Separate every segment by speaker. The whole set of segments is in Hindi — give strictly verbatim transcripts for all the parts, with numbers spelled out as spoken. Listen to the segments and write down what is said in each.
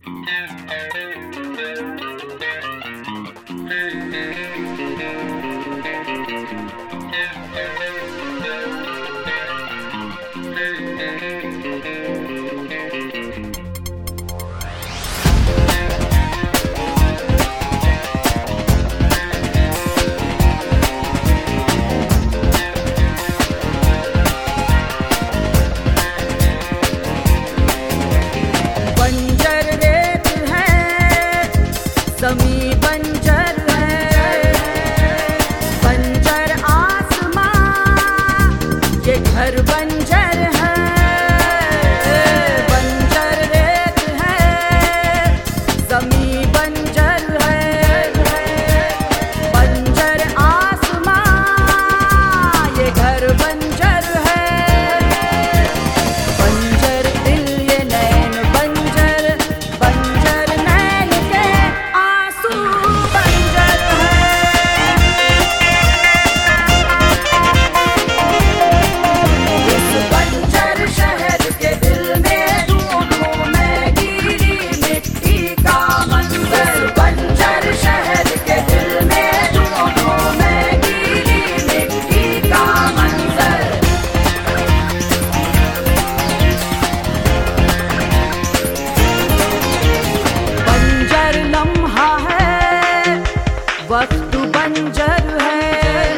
Speaker 1: ज़मीं बंजर है, बंजर आसमां, ये घर बंजर है। बंजर रेत है, ज़मीं बंजर है, बंजर आसमां, ये घर बंजर है। बंजर दिल ये नैन बंजर, बंजर नैन के आंसू बंजर है। इस बंजर शहर के दिल में ढूंढूं मैं गीली मिट्टी का मंजर। बंजर शहर के दिल में ढूंढूं मैं गीली मिट्टी का मंजर। बंजर लम्हा है, वक्त बंजर है,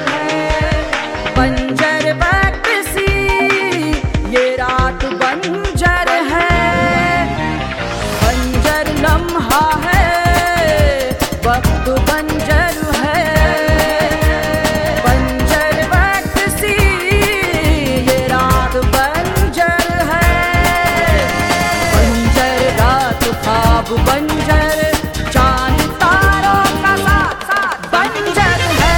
Speaker 1: बंजर वक्त सी ये रात बंजर है। बंजर लम्हा है, वक्त बंजर है, बंजर वक्त सी ये रात बंजर है। बंजर रात ख्वाब बंजर, चांद तारों का साथ साथ बंजर है।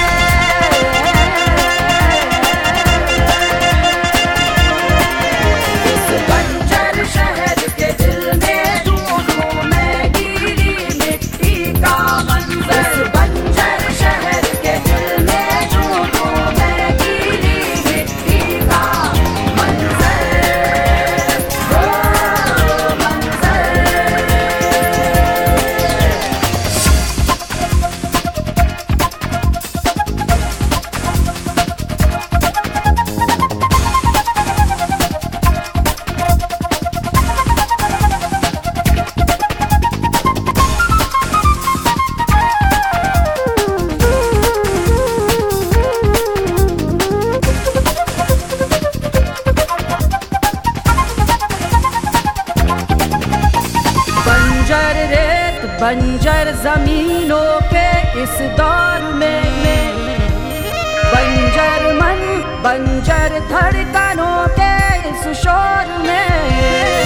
Speaker 1: इस बंजर शहर के दिल में ढूंढूं मैं गीली मिट्टी का मंजर। इस बंजर शहर के दिल में ढूंढूं मैं गीली मिट्टी का मंजर। ओ मंजर। बंजर रेत बंजर जमीनों के इस दौर में, बंजर मन बंजर धड़कनों के इस शोर में।